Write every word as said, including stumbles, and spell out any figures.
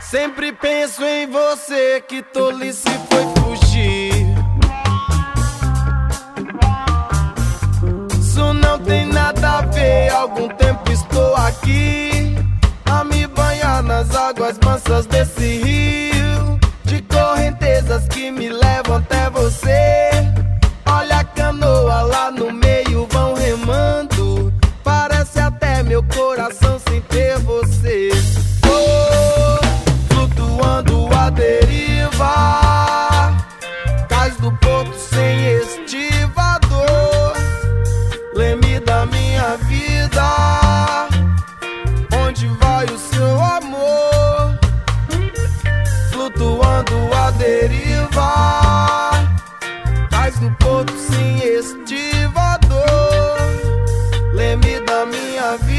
Sempre penso em você, que tolice foi fugir. Isso não tem nada a ver, algum tempo estou aqui a me banhar nas águas mansas desse rio, de correntezas que me levam até você. Olha a canoa lá no meio, vão remando, parece até meu coração sem ter você. A deriva, cais do porto sem estivador, leme da minha vida, onde vai o seu amor? Flutuando a deriva, cais do porto sem estivador, leme da minha vida.